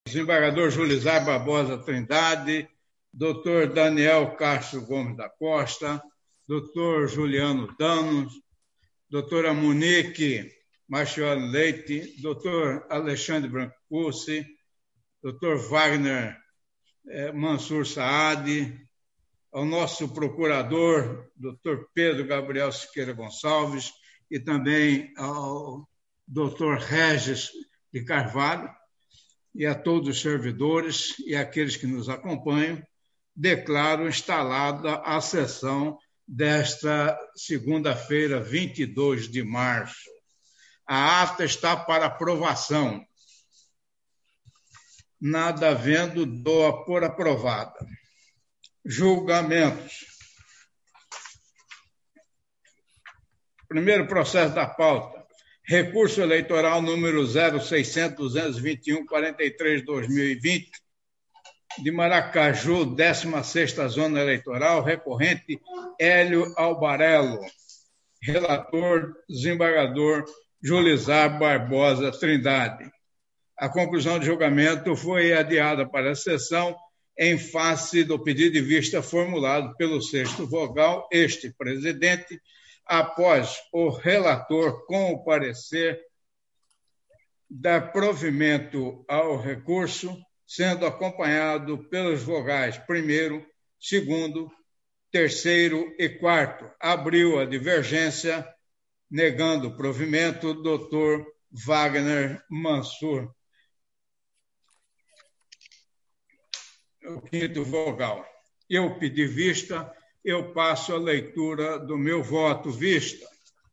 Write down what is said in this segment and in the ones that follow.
desembargador Julizar Barbosa Trindade, doutor Daniel Castro Gomes da Costa, doutor Juliano Danos, doutora Monique Machioli Leite, doutor Alexandre Brancusi, doutor Wagner Mansur Saad, ao nosso procurador, doutor Pedro Gabriel Siqueira Gonçalves, e também ao doutor Regis de Carvalho, e a todos os servidores e aqueles que nos acompanham, declaro instalada a sessão desta segunda-feira, 22 de março. A ata está para aprovação. Nada havendo, dou por aprovada. Julgamentos. Primeiro processo da pauta. Recurso eleitoral número 0600-221-43-2020, de Maracaju, 16ª Zona Eleitoral, recorrente Hélio Albarello. Relator, desembargador Julizar Barbosa Trindade. A conclusão de julgamento foi adiada para a sessão em face do pedido de vista formulado pelo 6º vogal, este presidente, após o relator, com o parecer, dar provimento ao recurso, sendo acompanhado pelos vogais 1º, 2º, 3º e 4º. Abriu a divergência, negando o provimento, o doutor Wagner Mansur. O 5º vogal. Eu pedi vista, eu passo a leitura do meu voto. Vista.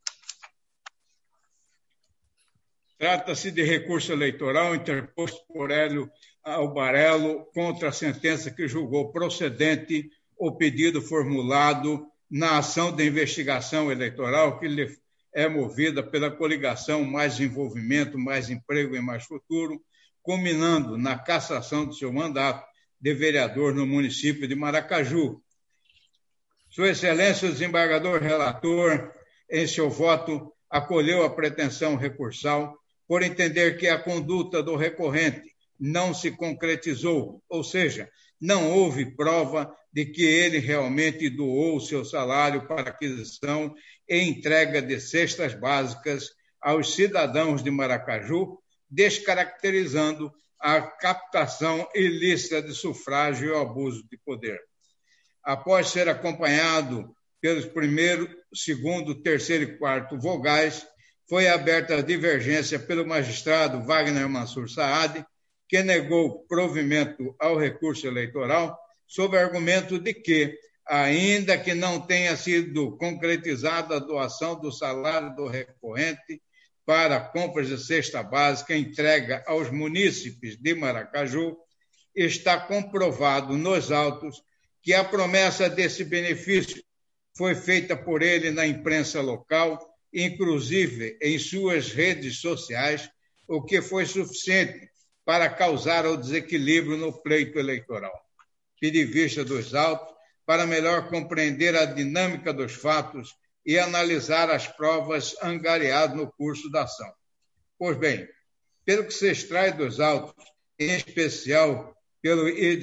Trata-se de recurso eleitoral interposto por Hélio Albarello contra a sentença que julgou procedente o pedido formulado na ação de investigação eleitoral que lhe é movida pela coligação Mais Desenvolvimento, Mais Emprego e Mais Futuro, culminando na cassação do seu mandato de vereador no município de Maracaju. Sua Excelência, o desembargador relator, em seu voto, acolheu a pretensão recursal por entender que a conduta do recorrente não se concretizou, ou seja, não houve prova de que ele realmente doou seu salário para aquisição e entrega de cestas básicas aos cidadãos de Maracaju, descaracterizando a captação ilícita de sufrágio e o abuso de poder. Após ser acompanhado pelos 1º, 2º, 3º e 4º vogais, foi aberta a divergência pelo magistrado Wagner Mansur Saad, que negou provimento ao recurso eleitoral sob argumento de que, ainda que não tenha sido concretizada a doação do salário do recorrente para compras de cesta básica entrega aos munícipes de Maracaju, está comprovado nos autos que a promessa desse benefício foi feita por ele na imprensa local, inclusive em suas redes sociais, o que foi suficiente para causar o desequilíbrio no pleito eleitoral. Pedi vista dos autos para melhor compreender a dinâmica dos fatos e analisar as provas angariadas no curso da ação. Pois bem, pelo que se extrai dos autos, em especial pelo ID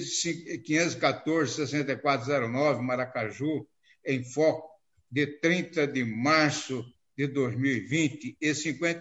514-6409, Maracaju, em foco, de 30 de março de 2020, e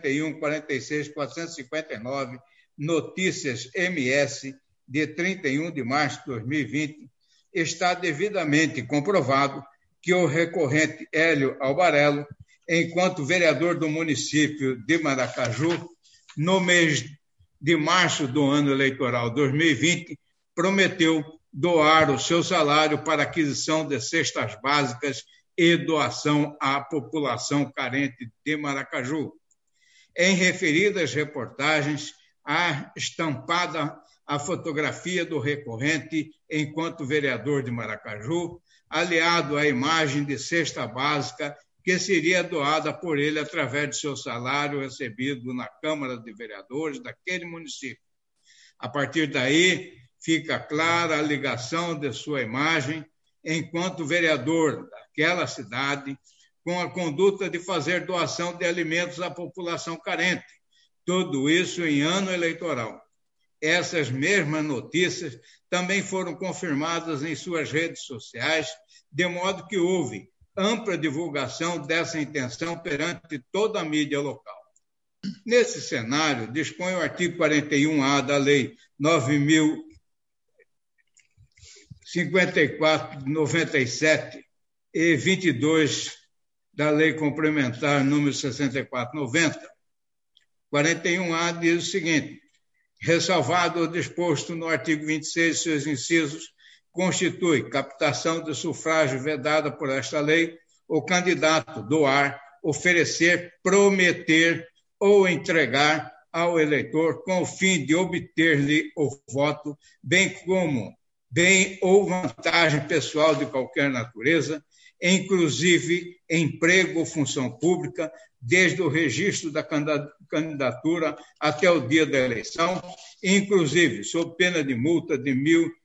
51-46-459, Notícias MS, de 31 de março de 2020, está devidamente comprovado que o recorrente Hélio Albarello, enquanto vereador do município de Maracaju, no mês de março do ano eleitoral 2020, prometeu doar o seu salário para aquisição de cestas básicas e doação à população carente de Maracaju. Em referidas reportagens, há estampada a fotografia do recorrente enquanto vereador de Maracaju, aliado à imagem de cesta básica que seria doada por ele através de seu salário recebido na Câmara de Vereadores daquele município. A partir daí, fica clara a ligação de sua imagem enquanto vereador daquela cidade com a conduta de fazer doação de alimentos à população carente. Tudo isso em ano eleitoral. Essas mesmas notícias também foram confirmadas em suas redes sociais, de modo que houve ampla divulgação dessa intenção perante toda a mídia local. Nesse cenário, dispõe o artigo 41A da Lei 9.054 de 97 e 22 da Lei Complementar número 64/90. 41A diz o seguinte: ressalvado o disposto no artigo 26 seus incisos, constitui captação de sufrágio vedada por esta lei o candidato doar, oferecer, prometer ou entregar ao eleitor com o fim de obter-lhe o voto, bem como bem ou vantagem pessoal de qualquer natureza, inclusive emprego ou função pública, desde o registro da candidatura até o dia da eleição, inclusive sob pena de multa de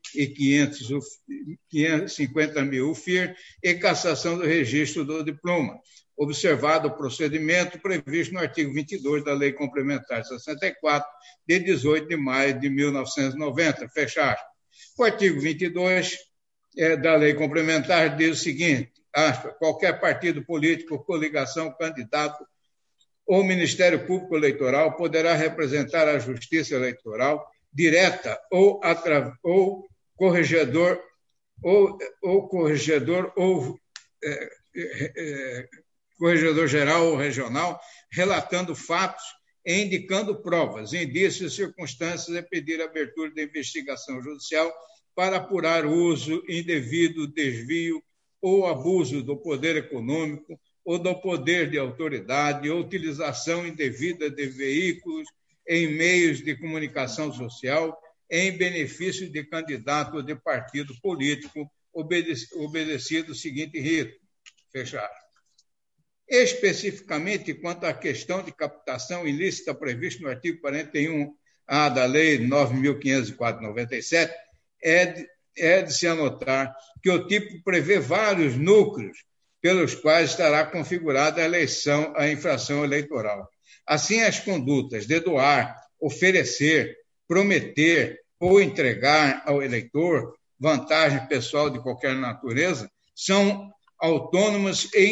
1.550 mil UFIR e cassação do registro do diploma, observado o procedimento previsto no artigo 22 da Lei Complementar 64, de 18 de maio de 1990. Fecha aspas. O artigo 22 da Lei Complementar diz o seguinte: aspas, qualquer partido político, coligação, candidato ou Ministério Público Eleitoral poderá representar a Justiça Eleitoral direta ou corregedor corregedor geral ou regional, relatando fatos e indicando provas, indícios, circunstâncias e pedir abertura de investigação judicial para apurar o uso indevido, desvio ou abuso do poder econômico ou do poder de autoridade, ou utilização indevida de veículos em meios de comunicação social em benefício de candidato ou de partido político, obedecido o seguinte rito. Fechado. Especificamente quanto à questão de captação ilícita prevista no artigo 41A da Lei 9.504/97, é de se anotar que o tipo prevê vários núcleos pelos quais estará configurada a infração eleitoral. Assim, as condutas de doar, oferecer, prometer ou entregar ao eleitor vantagem pessoal de qualquer natureza são autônomas e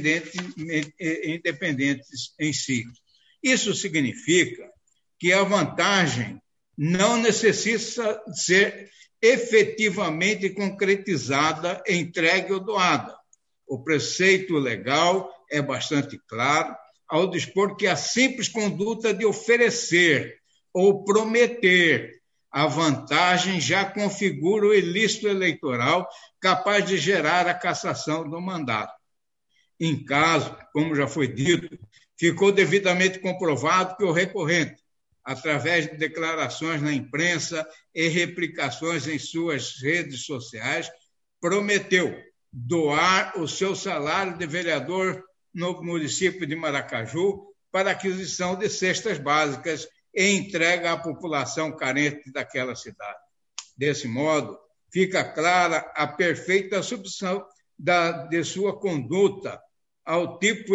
independentes em si. Isso significa que a vantagem não necessita ser efetivamente concretizada, entregue ou doada. O preceito legal é bastante claro ao dispor que a simples conduta de oferecer ou prometer a vantagem já configura o ilícito eleitoral capaz de gerar a cassação do mandato. Em caso, como já foi dito, ficou devidamente comprovado que o recorrente, através de declarações na imprensa e replicações em suas redes sociais, prometeu doar o seu salário de vereador no município de Maracaju para aquisição de cestas básicas e entrega à população carente daquela cidade. Desse modo, fica clara a perfeita substituição de sua conduta ao tipo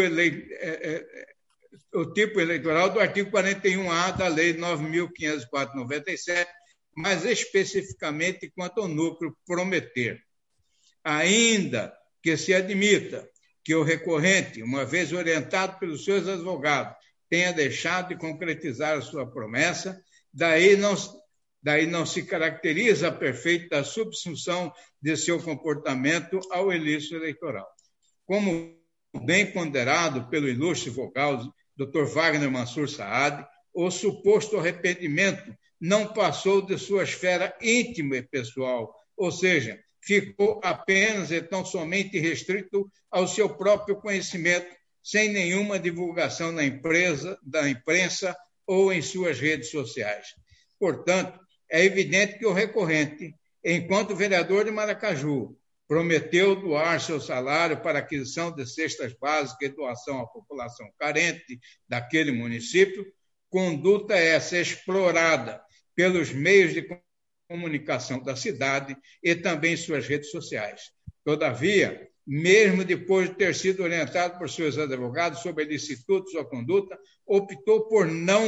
eleitoral do artigo 41A da Lei 9.504/97, mais especificamente quanto ao núcleo prometer. Ainda que se admita que o recorrente, uma vez orientado pelos seus advogados, tenha deixado de concretizar a sua promessa, daí não se caracteriza a perfeita subsunção de seu comportamento ao ilícito eleitoral. Como bem ponderado pelo ilustre vogal Dr. Wagner Mansur Saad, o suposto arrependimento não passou de sua esfera íntima e pessoal, ou seja, ficou apenas e tão somente restrito ao seu próprio conhecimento, sem nenhuma divulgação da imprensa ou em suas redes sociais. Portanto, é evidente que o recorrente, enquanto vereador de Maracaju, prometeu doar seu salário para aquisição de cestas básicas e doação à população carente daquele município, conduta essa explorada pelos meios de comunicação da cidade e também suas redes sociais. Todavia, mesmo depois de ter sido orientado por seus advogados sobre a ilicitude de sua conduta, optou por não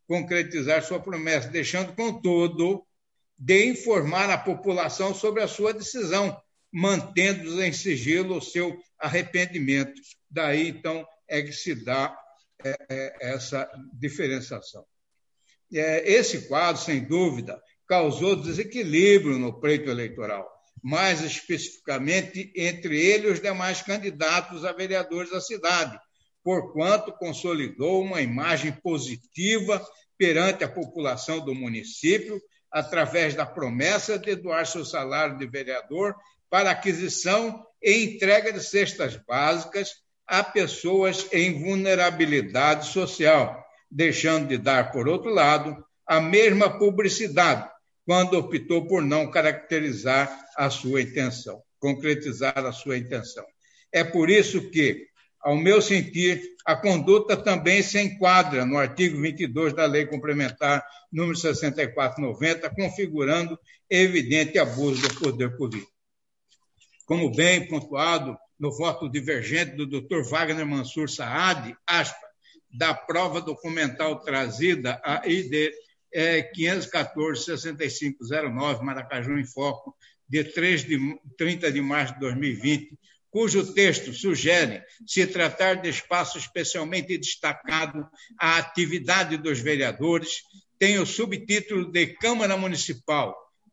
concretizar sua promessa, deixando, contudo, de informar a população sobre a sua decisão, mantendo em sigilo o seu arrependimento. Daí, então, é que se dá essa diferenciação. Esse quadro, sem dúvida, causou desequilíbrio no pleito eleitoral, mais especificamente entre ele e os demais candidatos a vereadores da cidade, porquanto consolidou uma imagem positiva perante a população do município, através da promessa de doar seu salário de vereador para aquisição e entrega de cestas básicas a pessoas em vulnerabilidade social, deixando de dar, por outro lado, a mesma publicidade, quando optou por não caracterizar a sua intenção, concretizar a sua intenção. É por isso que, ao meu sentir, a conduta também se enquadra no artigo 22 da Lei Complementar número 64/90, configurando evidente abuso do poder político. Como bem pontuado no voto divergente do Dr. Wagner Mansur Saad, da prova documental trazida a ID 514-6509, Maracaju em Foco, de 30 de março de 2020, cujo texto sugere se tratar de espaço especialmente destacado à atividade dos vereadores, tem o subtítulo de Câmara Municipal,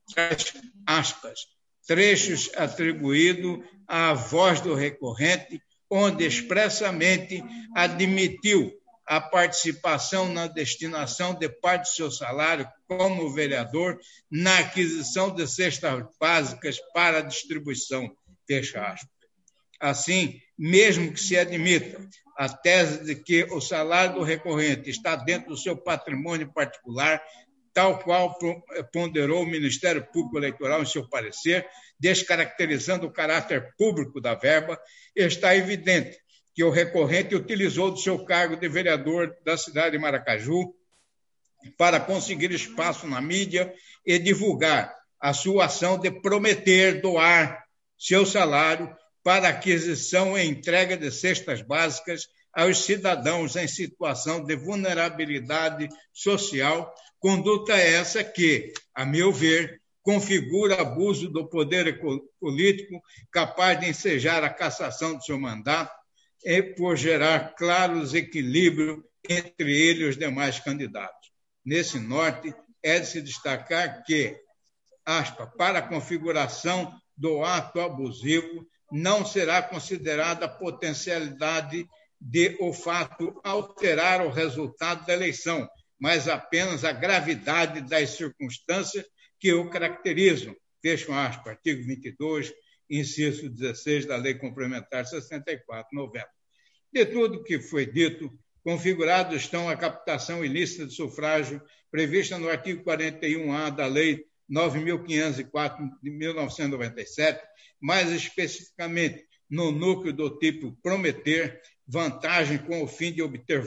aspas, trechos atribuído à voz do recorrente, onde expressamente admitiu a participação na destinação de parte do seu salário como vereador na aquisição de cestas básicas para distribuição, fecha aspas. Assim, mesmo que se admita a tese de que o salário do recorrente está dentro do seu patrimônio particular, tal qual ponderou o Ministério Público Eleitoral em seu parecer, descaracterizando o caráter público da verba, está evidente que o recorrente utilizou do seu cargo de vereador da cidade de Maracaju para conseguir espaço na mídia e divulgar a sua ação de prometer doar seu salário para aquisição e entrega de cestas básicas aos cidadãos em situação de vulnerabilidade social, conduta essa que, a meu ver, configura abuso do poder político capaz de ensejar a cassação do seu mandato e por gerar claro desequilíbrio entre ele e os demais candidatos. Nesse norte, é de se destacar que, aspas, para a configuração do ato abusivo, não será considerada a potencialidade de o fato alterar o resultado da eleição, mas apenas a gravidade das circunstâncias que o caracterizam. Fecha aspas, artigo 22, inciso 16 da Lei Complementar 64/90. De tudo que foi dito, configurados estão a captação ilícita de sufrágio prevista no artigo 41A da Lei 9.504 de 1997, mais especificamente no núcleo do tipo prometer, vantagem com o fim de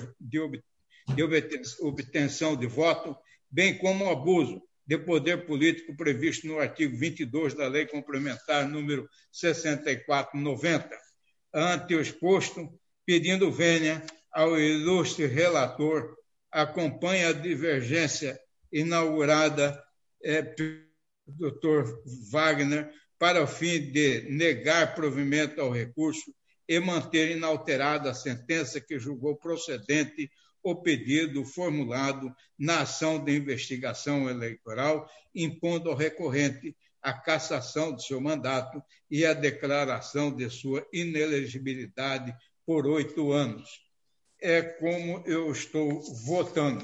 obtenção de voto, bem como o abuso de poder político previsto no artigo 22 da Lei Complementar número 64/90. Ante o exposto, pedindo vênia ao ilustre relator, acompanhe a divergência inaugurada pelo Dr. Wagner para o fim de negar provimento ao recurso e manter inalterada a sentença que julgou procedente o pedido formulado na ação de investigação eleitoral, impondo ao recorrente a cassação de seu mandato e a declaração de sua inelegibilidade por 8 anos. É como eu estou votando.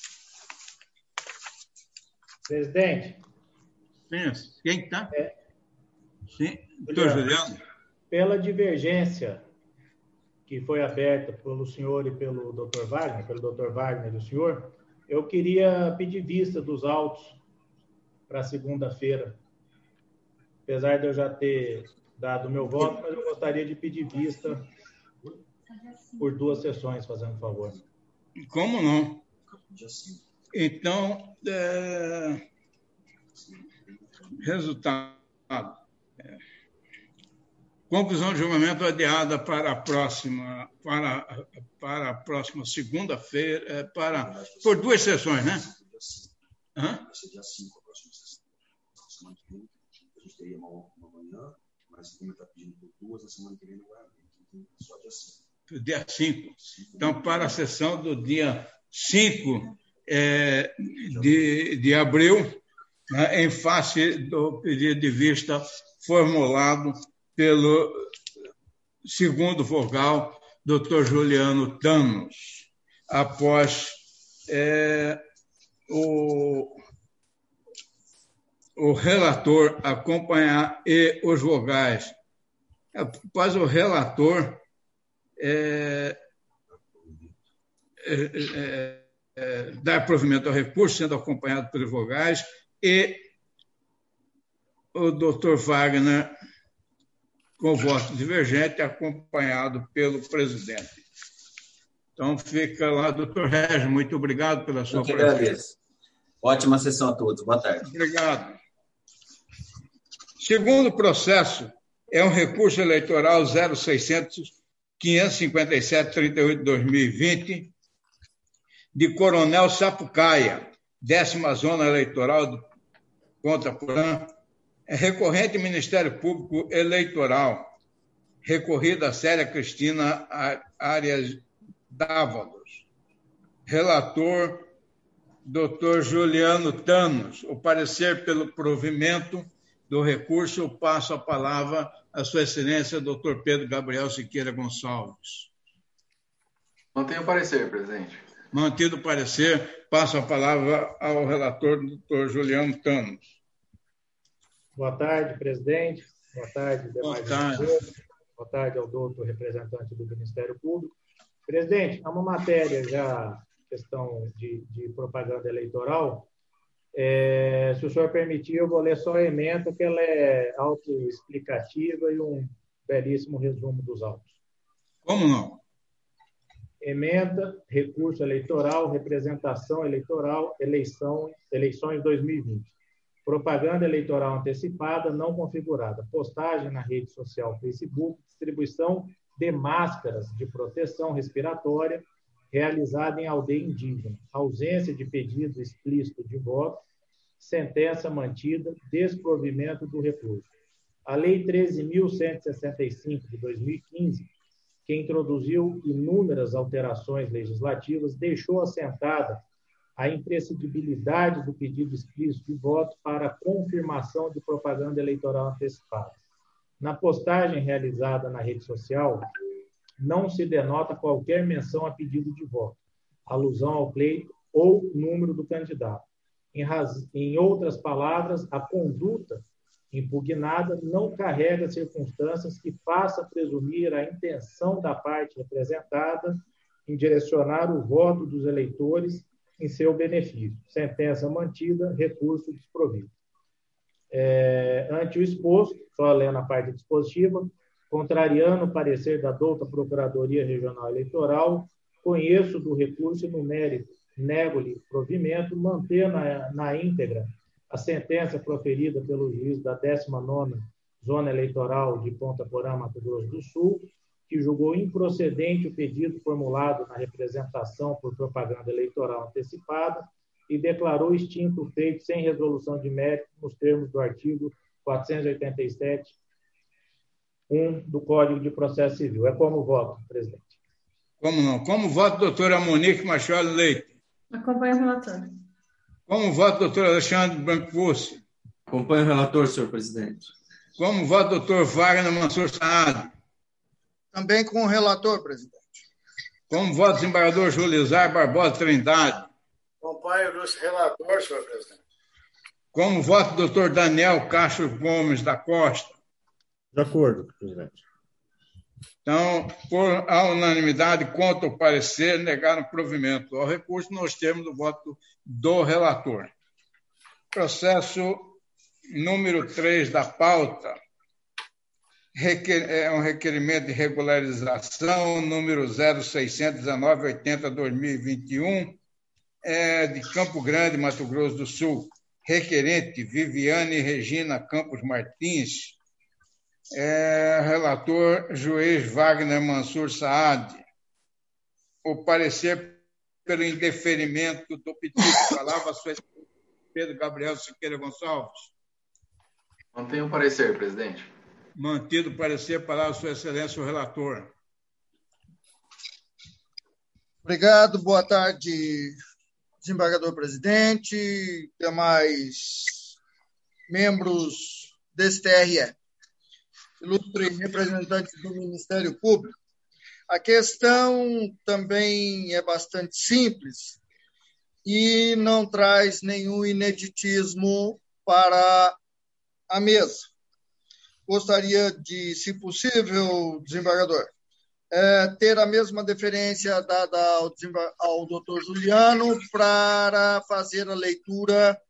Presidente. Quem está? Sim, doutor Juliano. Pela divergência que foi aberta pelo senhor e pelo Dr. Wagner, e o senhor, eu queria pedir vista dos autos para segunda-feira. Apesar de eu já ter dado o meu voto, mas eu gostaria de pedir vista por 2 sessões, fazendo favor. Como não? Então, resultado. Conclusão de julgamento adiada para a próxima segunda-feira, por 2 sessões, né? Vai ser dia 5 a próxima sessão. Semana que vem, a gente teria uma manhã, mas como está pedindo por 2, a semana que vem não vai haver. Então, só dia 5. Dia 5. Então, para a sessão do dia 5 de abril, né, em face do pedido de vista formulado pelo segundo vogal, Dr. Juliano Thanos, após o relator acompanhar e os vogais. Após o relator dar provimento ao recurso, sendo acompanhado pelos vogais, e o doutor Wagner, com voto divergente, acompanhado pelo presidente. Então, fica lá, doutor Regis, muito obrigado pela sua presença. Eu que agradeço. Ótima sessão a todos. Boa tarde. Obrigado. Segundo processo é um recurso eleitoral 0600-557-38-2020, de Coronel Sapucaia, 10ª Zona Eleitoral de Ponta Porã, recorrente Ministério Público Eleitoral, recorrida Célia Cristina Arias Dávalos. Relator, Dr. Juliano Thanos. O parecer pelo provimento do recurso, eu passo a palavra à Sua Excelência, Dr. Pedro Gabriel Siqueira Gonçalves. Mantenho o parecer, presidente. Mantido o parecer, passo a palavra ao relator, Dr. Juliano Thanos. Boa tarde, presidente. Boa tarde, demais senhores. Boa tarde ao doutor representante do Ministério Público. Presidente, há uma matéria já, questão de propaganda eleitoral. Se o senhor permitir, eu vou ler só a ementa, que ela é autoexplicativa e um belíssimo resumo dos autos. Como não? Ementa, recurso eleitoral, representação eleitoral, eleições 2020. Propaganda eleitoral antecipada não configurada. Postagem na rede social Facebook, distribuição de máscaras de proteção respiratória realizada em aldeia indígena. Ausência de pedido explícito de voto. Sentença mantida. Desprovimento do recurso. A Lei 13.165 de 2015, que introduziu inúmeras alterações legislativas, deixou assentada a imprescindibilidade do pedido explícito de voto para a confirmação de propaganda eleitoral antecipada. Na postagem realizada na rede social, não se denota qualquer menção a pedido de voto, alusão ao pleito ou número do candidato. Em outras palavras, a conduta impugnada não carrega circunstâncias que faça presumir a intenção da parte representada em direcionar o voto dos eleitores em seu benefício. Sentença mantida, recurso desprovido. Ante o exposto, só lendo a parte dispositiva, contrariando o parecer da douta Procuradoria Regional Eleitoral, conheço do recurso e no mérito, nego-lhe provimento, mantendo na íntegra a sentença proferida pelo juiz da 19ª Zona Eleitoral de Ponta Porã, Mato Grosso do Sul, que julgou improcedente o pedido formulado na representação por propaganda eleitoral antecipada e declarou extinto o feito sem resolução de mérito nos termos do artigo 487, 1 do Código de Processo Civil. É como voto, presidente. Como não? Como voto, doutora Monique Machado Leite? Acompanho o relator. Como voto, doutor Alexandre Branco Pussi? Acompanho o relator, senhor presidente. Como voto, doutor Wagner Mansur Saad? Também com o relator, presidente. Como voto, desembargador Julizar Barbosa Trindade? Acompanho o relator, senhor presidente. Como voto, doutor Daniel Castro Gomes da Costa? De acordo, presidente. Então, por a unanimidade, contra o parecer, negaram provimento ao recurso nos termos do voto do relator. Processo número 3 da pauta é um requerimento de regularização número 0619-80-2021, de Campo Grande, Mato Grosso do Sul. Requerente Viviane Regina Campos Martins. Relator, juiz Wagner Mansur Saad. O parecer pelo indeferimento do pedido. Palavra a sua excelência, Pedro Gabriel Siqueira Gonçalves. Mantenho o parecer, presidente. Mantido o parecer, palavra a sua excelência, o relator. Obrigado, boa tarde, desembargador presidente, demais membros desse TRE, ilustre representantes do Ministério Público. A questão também é bastante simples e não traz nenhum ineditismo para a mesa. Gostaria de, se possível, desembargador, ter a mesma deferência dada ao doutor Juliano para fazer a leitura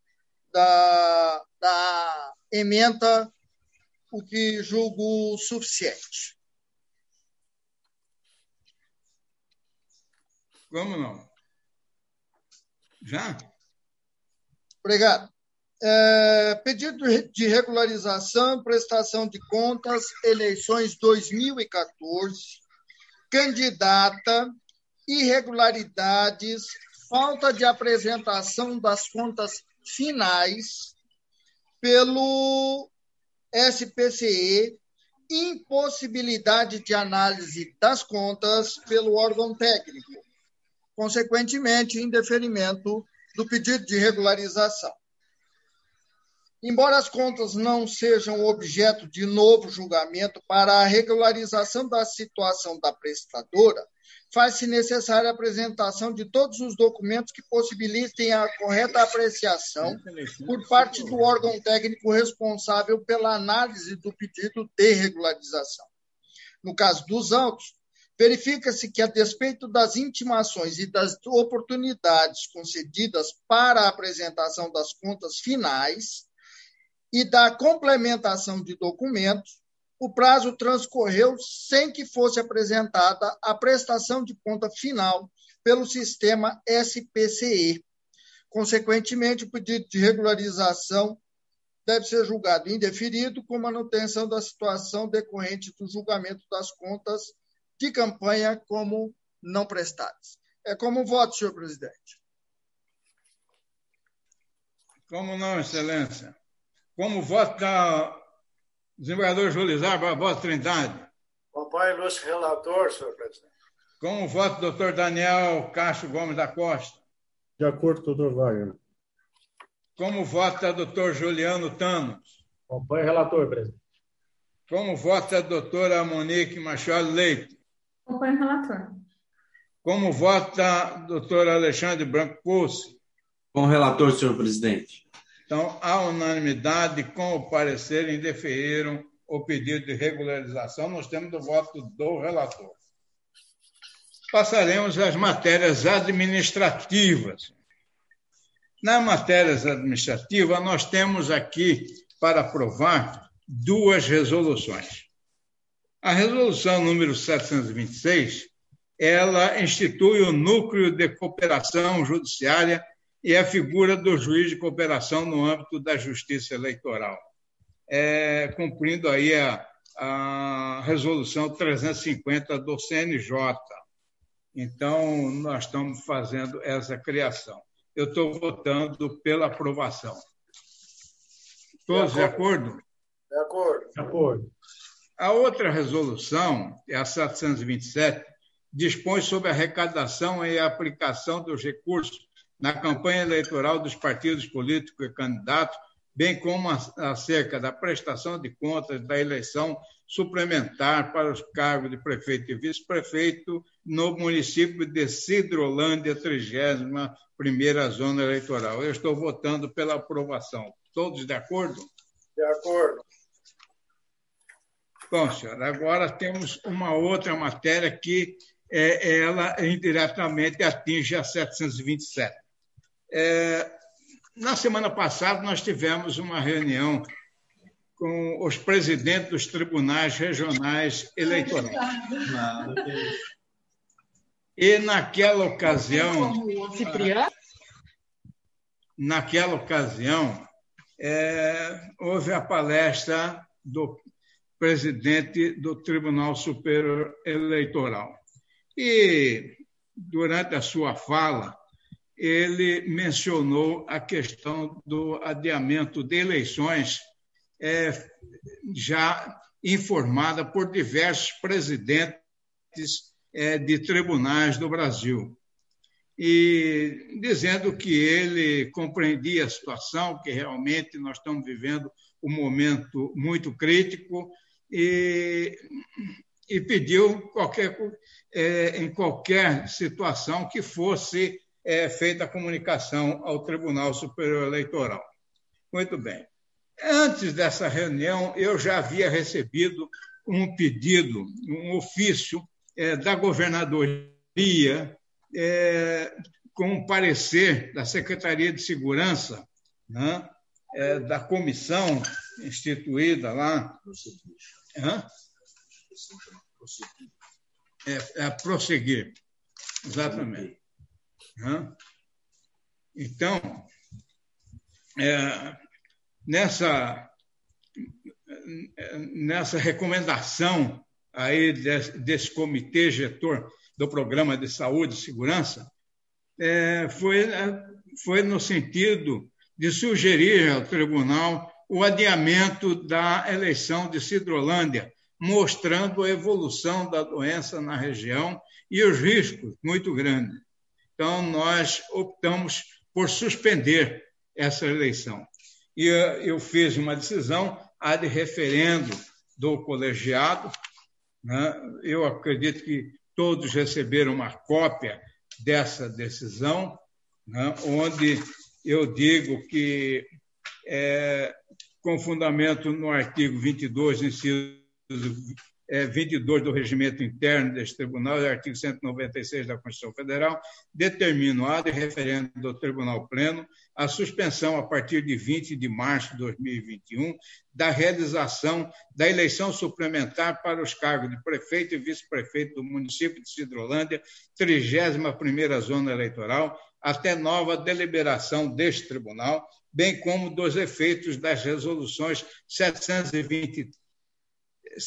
da ementa, o que julgo suficiente. Como não? Já? Obrigado. Pedido de regularização, prestação de contas, eleições 2014, candidata, irregularidades, falta de apresentação das contas finais pelo SPCE, impossibilidade de análise das contas pelo órgão técnico, consequentemente, indeferimento do pedido de regularização. Embora as contas não sejam objeto de novo julgamento, para a regularização da situação da prestadora, faz-se necessária a apresentação de todos os documentos que possibilitem a correta apreciação por parte do órgão técnico responsável pela análise do pedido de regularização. No caso dos autos, verifica-se que, a despeito das intimações e das oportunidades concedidas para a apresentação das contas finais e da complementação de documentos, o prazo transcorreu sem que fosse apresentada a prestação de conta final pelo sistema SPCE. Consequentemente, o pedido de regularização deve ser julgado indeferido com manutenção da situação decorrente do julgamento das contas de campanha como não prestadas. É como voto, senhor presidente. Como não, excelência? Como voto da desembargador Julizar Barbosa Trindade? Acompanho o ilustre relator, senhor presidente. Como voto do doutor Daniel Castro Gomes da Costa? De acordo, doutor Wagner. Como vota doutor Juliano Thanos? Acompanho o relator, presidente. Como vota a doutora Monique Machado Leite? Acompanho o relator. Como vota a doutora Alexandre Branco Pulse? Com o relator, senhor presidente. Então, à unanimidade, com o parecer, indeferiram o pedido de regularização. Nós temos o voto do relator. Passaremos às matérias administrativas. Nas matérias administrativas, nós temos aqui para aprovar duas resoluções. A resolução número 726, ela institui o Núcleo de Cooperação Judiciária e a figura do juiz de cooperação no âmbito da Justiça Eleitoral, cumprindo aí a resolução 350 do CNJ. Então, nós estamos fazendo essa criação. Eu estou votando pela aprovação. Todos de acordo? De acordo. De acordo. A outra resolução, a 727, dispõe sobre a arrecadação e a aplicação dos recursos na campanha eleitoral dos partidos políticos e candidatos, bem como acerca da prestação de contas da eleição suplementar para os cargos de prefeito e vice-prefeito no município de Sidrolândia, 31ª Zona Eleitoral. Eu estou votando pela aprovação. Todos de acordo? De acordo. Bom, senhor, agora temos uma outra matéria que ela indiretamente atinge a 727. Na semana passada, nós tivemos uma reunião com os presidentes dos tribunais regionais eleitorais. E naquela ocasião, houve a palestra presidente do Tribunal Superior Eleitoral. E, durante a sua fala, ele mencionou a questão do adiamento de eleições já informada por diversos presidentes de tribunais do Brasil. E dizendo que ele compreendia a situação, que realmente nós estamos vivendo um momento muito crítico e pediu em qualquer situação que fosse feita a comunicação ao Tribunal Superior Eleitoral. Muito bem. Antes dessa reunião, eu já havia recebido um pedido, um ofício da governadoria com um parecer da Secretaria de Segurança, né, da comissão instituída lá. Prosseguir. Exatamente. Então, nessa recomendação aí desse comitê gestor do Programa de Saúde e Segurança, foi no sentido de sugerir ao tribunal o adiamento da eleição de Sidrolândia, mostrando a evolução da doença na região e os riscos muito grandes. Então, nós optamos por suspender essa eleição. E eu fiz uma decisão ad referendo do colegiado, né? Eu acredito que todos receberam uma cópia dessa decisão, né? Onde eu digo que, com fundamento no artigo 22, inciso 22 do Regimento Interno deste Tribunal e artigo 196 da Constituição Federal, determino ad referendo do Tribunal Pleno a suspensão, a partir de 20 de março de 2021, da realização da eleição suplementar para os cargos de prefeito e vice-prefeito do município de Sidrolândia, 31ª Zona Eleitoral, até nova deliberação deste tribunal, bem como dos efeitos das resoluções 723 e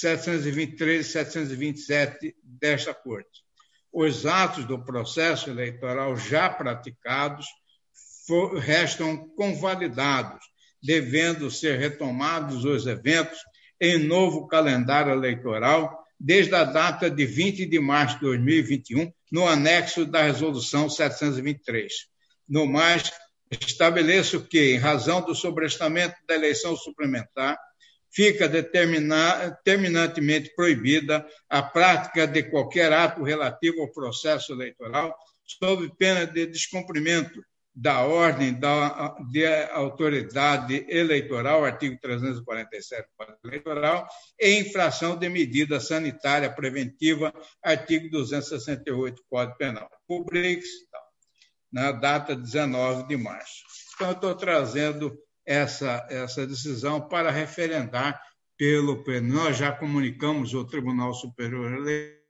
727 desta Corte. Os atos do processo eleitoral já praticados restam convalidados, devendo ser retomados os eventos em novo calendário eleitoral, desde a data de 20 de março de 2021, no anexo da Resolução 723. No mais, estabeleço que, em razão do sobrestamento da eleição suplementar, fica terminantemente proibida a prática de qualquer ato relativo ao processo eleitoral, sob pena de descumprimento da ordem de autoridade eleitoral, artigo 347 do Código Eleitoral, e infração de medida sanitária preventiva, artigo 268 do Código Penal. Publique-se na data 19 de março. Então, eu estou trazendo essa decisão para referendar pelo Pleno. Nós já comunicamos ao Tribunal Superior Eleitoral